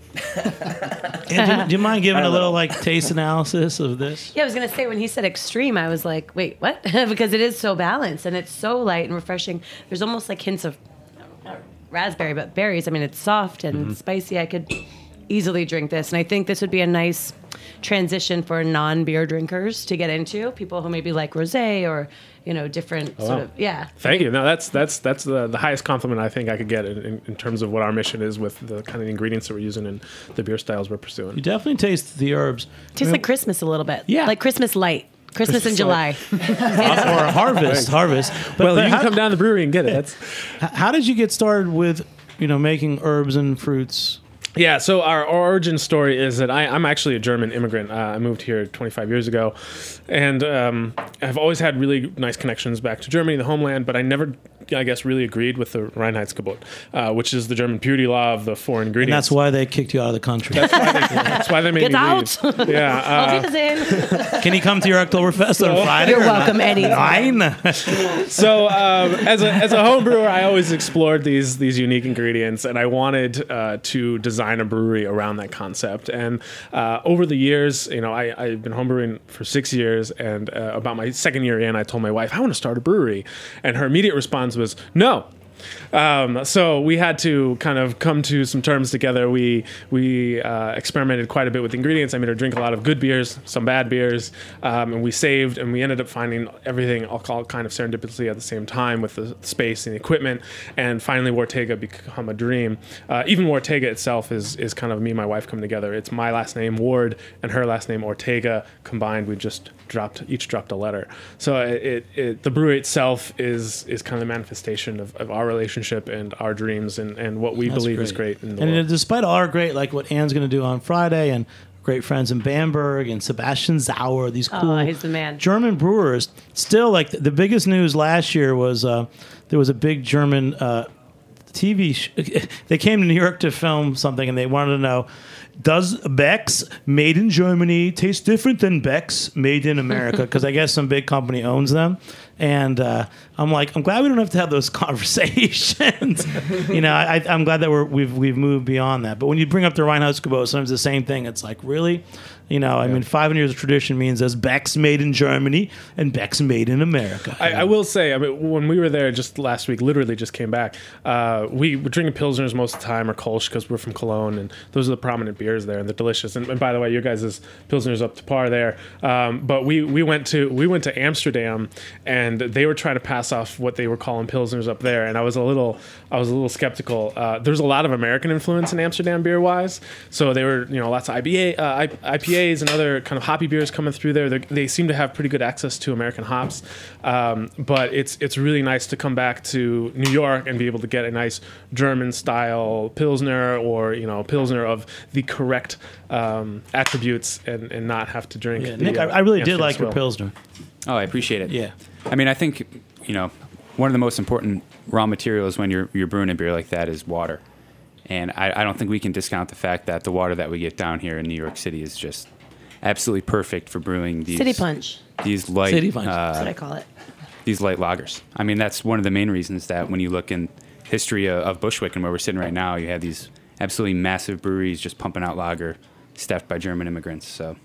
And do you mind giving a little like taste analysis of this? Yeah, I was going to say when he said extreme, I was like, wait, what? Because it is so balanced and it's so light and refreshing. There's almost like hints of not raspberry, but berries. I mean, it's soft and spicy. I could easily drink this. And I think this would be a nice transition for non-beer drinkers to get into. People who maybe like rosé or, different sort of, yeah. Thank you. No, that's the highest compliment I think I could get in terms of what our mission is with the kind of ingredients that we're using and the beer styles we're pursuing. You definitely taste the herbs. Tastes like Christmas a little bit. Yeah. Like Christmas light. Christmas in July. or harvest. Well, you can how, come down to the brewery and get it. how did you get started with, making herbs and fruits? Yeah, so our origin story is that I'm actually a German immigrant. I moved here 25 years ago, and I've always had really nice connections back to Germany, the homeland, but I never I guess, really agreed with the Reinheitsgebot, which is the German purity law of the 4 ingredients. And that's why they kicked you out of the country. That's why they made Get me out! leave. Yeah. Auf Wiedersehen. Can he come to your Oktoberfest on Friday? You're or not? welcome anytime. So as a home brewer, I always explored these unique ingredients, and I wanted to design a brewery around that concept. And over the years, I've been homebrewing for 6 years, and about my second year in, I told my wife, I want to start a brewery. And her immediate response was, no. So we had to kind of come to some terms together. We experimented quite a bit with ingredients. I made her drink a lot of good beers, some bad beers, and we saved, and we ended up finding everything, I'll call it kind of serendipitously at the same time with the space and the equipment, and finally Wartega become a dream. Even Wartega itself is kind of me and my wife coming together. It's my last name, Ward, and her last name, Ortega, combined. We just each dropped a letter. So the brewery itself is kind of the manifestation of our relationship and our dreams and what we believe is great in the world. And despite all our great, like what Anne's going to do on Friday, and great friends in Bamberg and Sebastian Sauer, these cool he's the man. German brewers, still like the biggest news last year was there was a big German TV they came to New York to film something, and they wanted to know, does Beck's made in Germany taste different than Beck's made in America? Because I guess some big company owns them. And I'm glad we don't have to have those conversations. I'm glad that we've moved beyond that. But when you bring up the Reinheitsgebot, sometimes the same thing. It's like, really? I mean, 500 years of tradition means there's Beck's made in Germany and Beck's made in America. I will say, when we were there just last week, literally just came back, we were drinking Pilsners most of the time, or Kolsch, because we're from Cologne, and those are the prominent beers there, and they're delicious. And by the way, your guys' Pilsner's up to par there. But we went to Amsterdam, and they were trying to pass off what they were calling Pilsners up there, and I was a little skeptical. There's a lot of American influence in Amsterdam beer-wise, so they were, lots of IPAs and other kind of hoppy beers coming through there. They seem to have pretty good access to American hops, but it's really nice to come back to New York and be able to get a nice German-style Pilsner, or Pilsner of the correct attributes, and not have to drink. Yeah, Nick, I really did like your Pilsner. Oh, I appreciate it. Yeah. I mean, I think, one of the most important raw materials when you're brewing a beer like that is water. And I don't think we can discount the fact that the water that we get down here in New York City is just absolutely perfect for brewing these City Punch. These light, City Punch. That's what I call it. These light lagers. I mean, that's one of the main reasons that when you look in history of Bushwick and where we're sitting right now, you have these absolutely massive breweries just pumping out lager, staffed by German immigrants. So.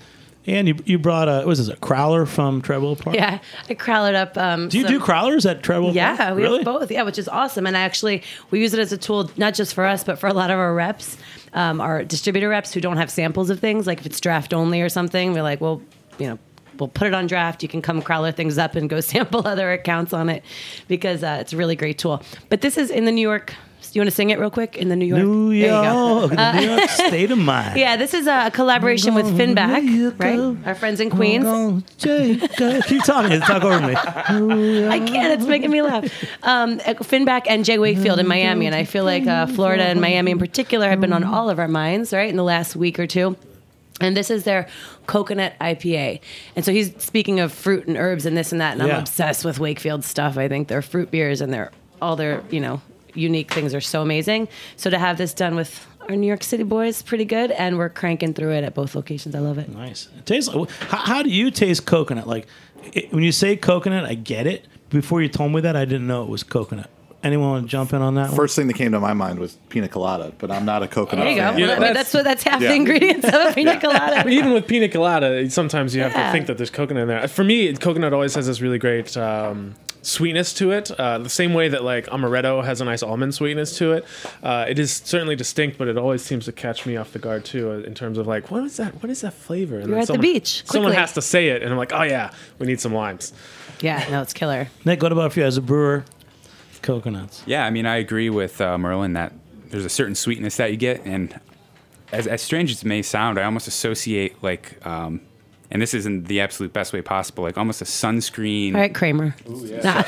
And you brought a crowler from Treadwell Park? Yeah, I crowlered up. Do you do crowlers at Treadwell Park? Yeah, we really? have both. Yeah, which is awesome. And we use it as a tool, not just for us, but for a lot of our reps, our distributor reps who don't have samples of things. Like if it's draft only or something, we're like, well, we'll put it on draft. You can come crowler things up and go sample other accounts on it, because it's a really great tool. But this is in the New York. You want to sing it real quick? In the New York? New York, there you go. New York state of mind. Yeah, this is a collaboration with Finback, right? Our friends in Queens. Keep talking. Talk over me. I can't. It's making me laugh. Finback and Jay Wakefield in Miami. And I feel like Florida and Miami in particular have been on all of our minds, right, in the last week or two. And this is their coconut IPA. And so he's speaking of fruit and herbs and this and that. And I'm obsessed with Wakefield stuff. I think their fruit beers and all their, unique things are so amazing. So to have this done with our New York City boys, pretty good, and we're cranking through it at both locations. I love it. Nice. It tastes. How do you taste coconut? Like when you say coconut, I get it. Before you told me that, I didn't know it was coconut. Anyone want to jump in on that? First thing that came to my mind was pina colada, but I'm not a coconut There you fan. go. Yeah, that's half the ingredients of a pina colada. But even with pina colada, sometimes you have to think that there's coconut in there. For me, coconut always has this really great sweetness to it. The same way that like amaretto has a nice almond sweetness to it. It is certainly distinct, but it always seems to catch me off the guard too, in terms of like, what is that? What is that flavor? And You're at the beach. Someone Quickly. has to say it, and I'm like, oh yeah, we need some limes. Yeah, no, it's killer. Nick, what about for you as a brewer? Coconuts. Yeah, I mean, I agree with Merlin that there's a certain sweetness that you get, and as strange as it may sound, I almost associate like, and this isn't the absolute best way possible, like almost a sunscreen. All right, Kramer. Ooh, yeah.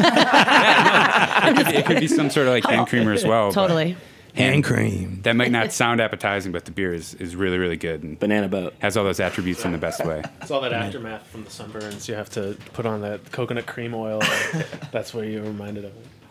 It could be some sort of like hand creamer as well. Totally. Hand cream. That might not sound appetizing, but the beer is really, really good. And Banana boat. has all those attributes in the best way. It's all that aftermath from the sunburns. You have to put on that coconut cream oil. That's where you're reminded of it.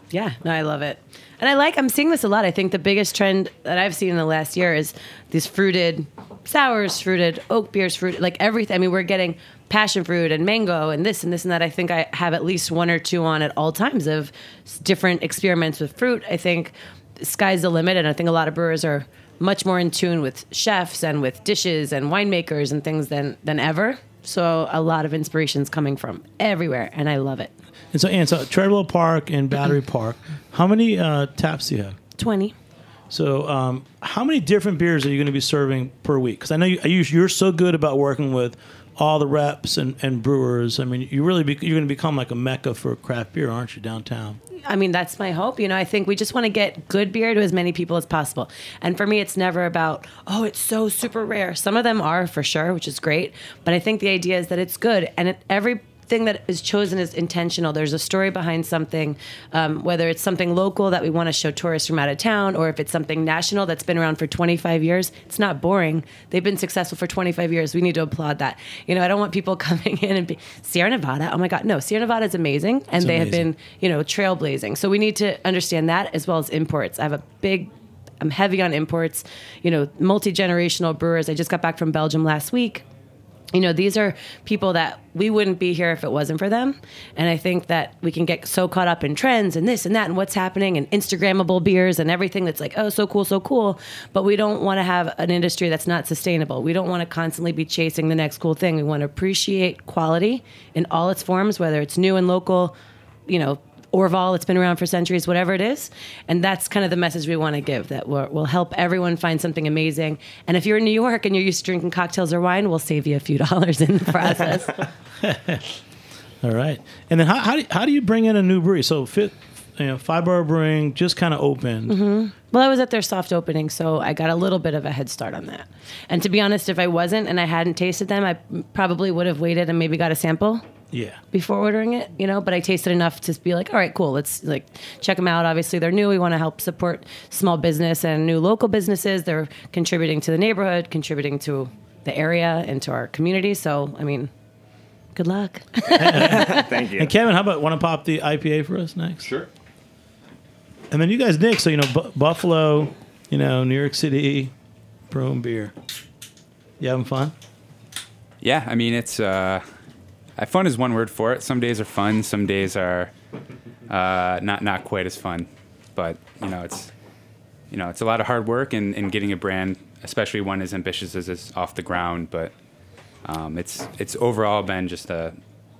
Yeah, no, I love it. And I'm seeing this a lot. I think the biggest trend that I've seen in the last year is these fruited sours, fruited oak beers, fruit, like everything. I mean, we're getting passion fruit and mango and this and this and that. I think I have at least one or two on at all times of different experiments with fruit. I think sky's the limit, and I think a lot of brewers are much more in tune with chefs and with dishes and winemakers and things than ever. So a lot of inspiration's coming from everywhere, and I love it. And so Treadwell Park and Battery Park, how many taps do you have? 20. So how many different beers are you going to be serving per week? Because I know you're so good about working with all the reps and brewers. I mean, you're going to become like a mecca for craft beer, aren't you, downtown? I mean, that's my hope. I think we just want to get good beer to as many people as possible. And for me, it's never about, oh, it's so super rare. Some of them are for sure, which is great. But I think the idea is that it's good. And everything that is chosen is intentional. There's a story behind something, whether it's something local that we want to show tourists from out of town, or if it's something national that's been around for 25 years. It's not boring. They've been successful for 25 years. We need to applaud that. I don't want people coming in and be Sierra Nevada. Oh my God, no, Sierra Nevada is amazing, and they have been, trailblazing. So we need to understand that, as well as imports. I'm heavy on imports. Multi-generational brewers. I just got back from Belgium last week. These are people that we wouldn't be here if it wasn't for them. And I think that we can get so caught up in trends and this and that and what's happening and Instagrammable beers and everything that's like, oh, so cool. But we don't want to have an industry that's not sustainable. We don't want to constantly be chasing the next cool thing. We want to appreciate quality in all its forms, whether it's new and local, Orval, it's been around for centuries, whatever it is. And that's kind of the message we want to give, that we'll help everyone find something amazing. And if you're in New York and you're used to drinking cocktails or wine, we'll save you a few dollars in the process. All right. And then how do you bring in a new brewery? So Five Borough Brewing just kind of opened. Mm-hmm. Well, I was at their soft opening, so I got a little bit of a head start on that. And to be honest, if I wasn't and I hadn't tasted them, I probably would have waited and maybe got a sample. Yeah. Before ordering it, but I tasted enough to be like, all right, cool. Let's check them out. Obviously, they're new. We want to help support small business and new local businesses. They're contributing to the neighborhood, contributing to the area and to our community. So, good luck. Thank you. And Kevin, how about want to pop the IPA for us next? Sure. And then you guys, Nick. So Buffalo, New York City, brewing beer. You having fun? Yeah, it's. Fun is one word for it. Some days are fun. Some days are not quite as fun. But it's a lot of hard work and getting a brand, especially one as ambitious as this, off the ground. But it's overall been just a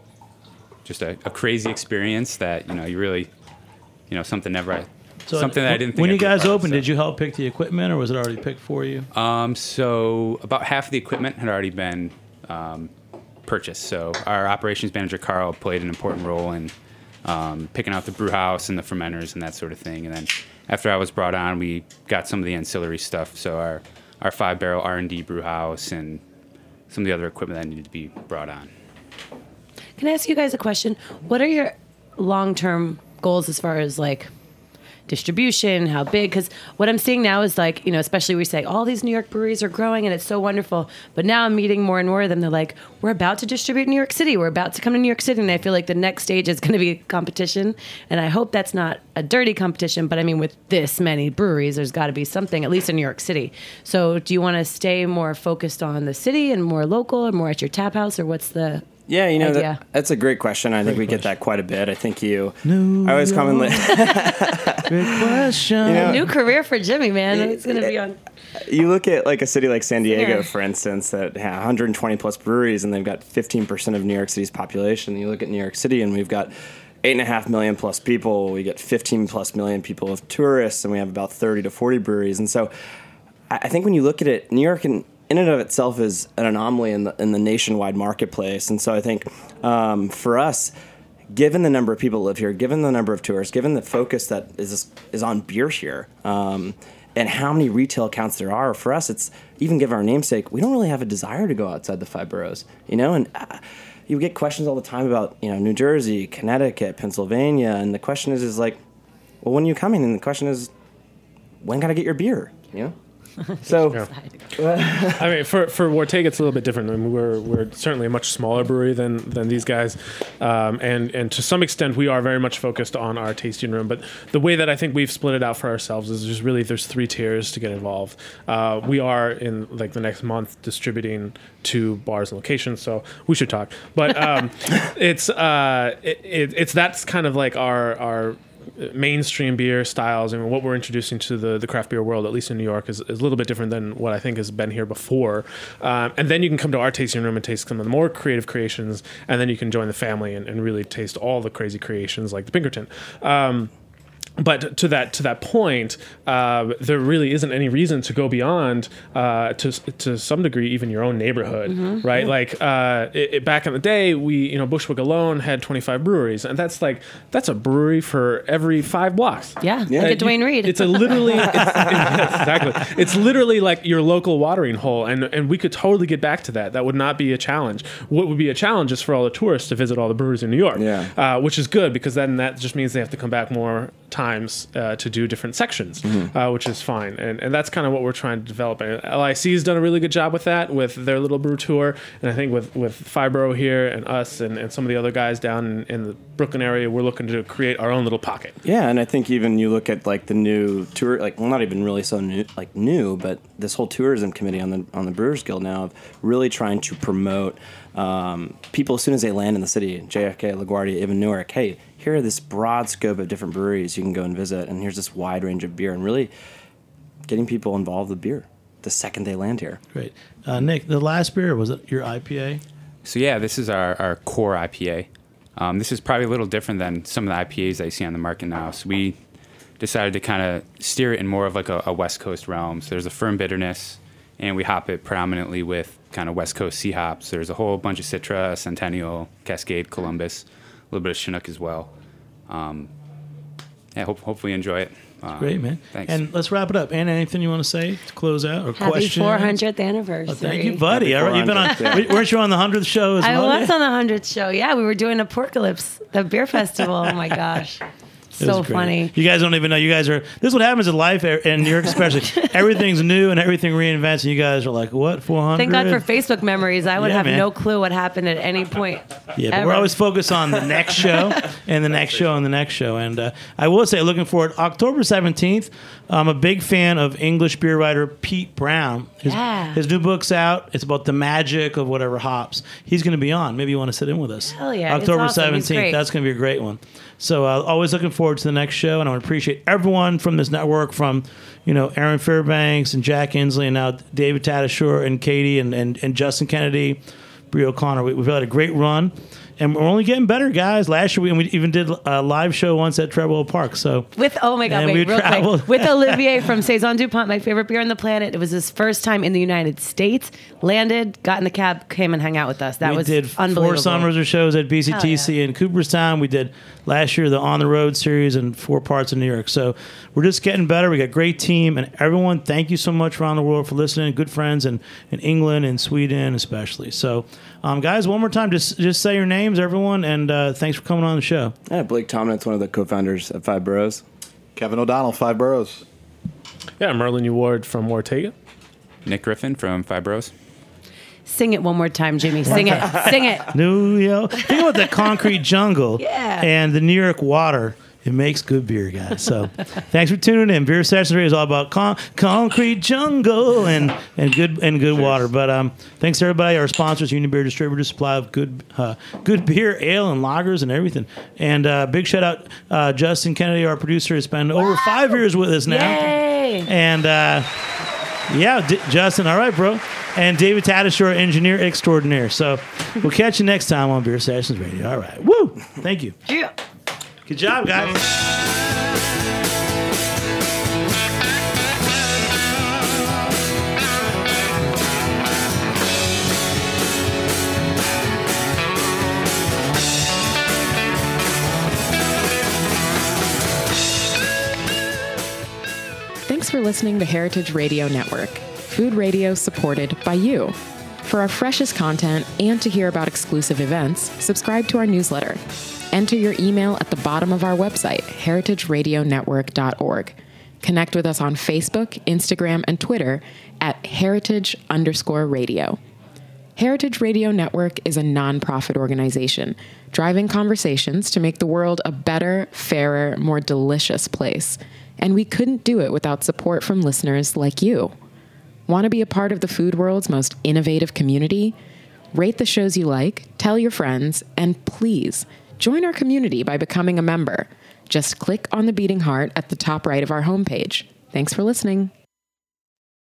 crazy experience that you really something never. So something that I didn't think. When I'd you be guys part of, opened, did you help pick the equipment, or was it already picked for you? So about half of the equipment had already been purchased. So our operations manager, Carl, played an important role in picking out the brew house and the fermenters and that sort of thing. And then after I was brought on, we got some of the ancillary stuff. So our 5-barrel R&D brew house and some of the other equipment that needed to be brought on. Can I ask you guys a question? What are your long-term goals as far as distribution, how big? Because what I'm seeing now is especially we say all these New York breweries are growing and it's so wonderful. But now I'm meeting more and more of them. They're like, we're about to distribute in New York City. We're about to come to New York City. And I feel like the next stage is going to be competition. And I hope that's not a dirty competition. But with this many breweries, there's got to be something, at least in New York City. So do you want to stay more focused on the city and more local or more at your tap house? Or what's the... Yeah, that's a great question. I think we get that quite a bit. I think I always commonly... Great question. New career for Jimmy, man. It's going to be on... You look at a city like San Diego, for instance, that has 120 plus breweries, and they've got 15% of New York City's population. You look at New York City, and we've got 8.5 million plus people. We get 15 plus million people of tourists, and we have about 30 to 40 breweries. And so I think when you look at it, New York in and of itself is an anomaly in the nationwide marketplace. And so I think for us, given the number of people that live here, given the number of tourists, given the focus that is on beer here, and how many retail accounts there are, for us, it's even given our namesake, we don't really have a desire to go outside the 5 boroughs, and you get questions all the time about, New Jersey, Connecticut, Pennsylvania, and the question is well, when are you coming? And the question is, when can I get your beer, So I mean, for Wartega, it's a little bit different. I mean, we're certainly a much smaller brewery than these guys, and to some extent, we are very much focused on our tasting room. But the way that I think we've split it out for ourselves is just really there's 3 tiers to get involved. We are in like the next month distributing to bars and locations, so we should talk. But it's that's kind of like our mainstream beer styles, and what we're introducing to the craft beer world, at least in New York, is a little bit different than what I think has been here before. And then you can come to our tasting room and taste some of the more creative creations, and then you can join the family and really taste all the crazy creations like the Pinkerton. But to that point, there really isn't any reason to go beyond, to some degree, even your own neighborhood, right? Yeah. Like back in the day, Bushwick alone had 25 breweries, and that's a brewery for every 5 blocks. Yeah. Like a Dwayne Reed. It's literally exactly. It's literally like your local watering hole, and we could totally get back to that. That would not be a challenge. What would be a challenge is for all the tourists to visit all the breweries in New York, which is good because then that just means they have to come back more times to do different sections, which is fine. And that's kind of what we're trying to develop. And LIC's done a really good job with that, with their little brew tour. And I think with Fibro here and us and some of the other guys down in the Brooklyn area, we're looking to create our own little pocket. Yeah, and I think even you look at like the new tour, like not even really so new, but this whole tourism committee on the Brewers Guild now of really trying to promote people as soon as they land in the city, JFK, LaGuardia, even Newark, hey, here are this broad scope of different breweries you can go and visit, and here's this wide range of beer, and really getting people involved with beer the second they land here. Great. Nick, the last beer, was it your IPA? So yeah, this is our core IPA. This is probably a little different than some of the IPAs that you see on the market now. So we decided to kind of steer it in more of like a West Coast realm. So there's a firm bitterness, and we hop it predominantly with kind of West Coast sea hops. There's a whole bunch of Citra, Centennial, Cascade, Columbus, a little bit of Chinook as well. Hopefully you enjoy it. Great, man. Thanks. And let's wrap it up. Anna, anything you want to say to close out or Happy question? 400th anniversary. Oh, thank you, buddy. All right, you've been on. Weren't you on the 100th show as well? I was on the 100th show. Yeah, we were doing a Porcalypse, the beer festival. Oh my gosh. So funny. You guys don't even know. You guys are. This is what happens in life in New York, especially. Everything's new and everything reinvents, and you guys are like, "What? 400?" Thank God for Facebook memories. I would have no clue what happened at any point. Yeah, but we're always focused on the next show and the next show and the next show. And I will say, looking forward, October 17th. I'm a big fan of English beer writer Pete Brown. His new book's out. It's about the magic of whatever hops. He's going to be on. Maybe you want to sit in with us. Hell yeah! October it's awesome. 17th. That's going to be a great one. So always looking forward to the next show, and I want to appreciate everyone from this network, from Aaron Fairbanks and Jack Inslee, and now David Tatasciore and Katie and Justin Kennedy, Brie O'Connor. We've had a great run, and we're only getting better, guys. Last year we even did a live show once at Treadwell Park. So with real quick, with Olivier from Saison DuPont, my favorite beer on the planet. It was his first time in the United States. Landed, got in the cab, came and hung out with us. That was unbelievable. 4 summers of shows at BCTC in Cooperstown. We did last year the On the Road series in 4 parts of New York. So we're just getting better. We got a great team, and everyone, thank you so much around the world for listening. Good friends in England and Sweden especially. So guys, one more time, just say your names, everyone, and thanks for coming on the show. Yeah, Blake Tomlin's one of the co-founders of Five Boroughs. Kevin O'Donnell, Five Boroughs. Yeah, Merlin Uward from Wartega. Nick Griffin from Fibros. Sing it one more time, Jimmy. Sing it. Sing it. New York. Think about the concrete jungle and the New York water. It makes good beer, guys. So thanks for tuning in. Beer Sessions Radio is all about concrete jungle and good water. But thanks to everybody, our sponsors, Union Beer Distributors, supply of good beer, ale, and lagers and everything. And big shout out Justin Kennedy, our producer, has been over 5 years with us now. Yay! And Justin, all right, bro. And David Tatasciore, engineer extraordinaire. So we'll catch you next time on Beer Sessions Radio. All right. Woo! Thank you. Yeah. Good job, guys. Thanks for listening to Heritage Radio Network, food radio supported by you. For our freshest content and to hear about exclusive events, subscribe to our newsletter. Enter your email at the bottom of our website, heritageradionetwork.org. Connect with us on Facebook, Instagram, and Twitter at heritage_radio. Heritage Radio Network is a nonprofit organization driving conversations to make the world a better, fairer, more delicious place. And we couldn't do it without support from listeners like you. Want to be a part of the food world's most innovative community? Rate the shows you like, tell your friends, and please join our community by becoming a member. Just click on the beating heart at the top right of our homepage. Thanks for listening.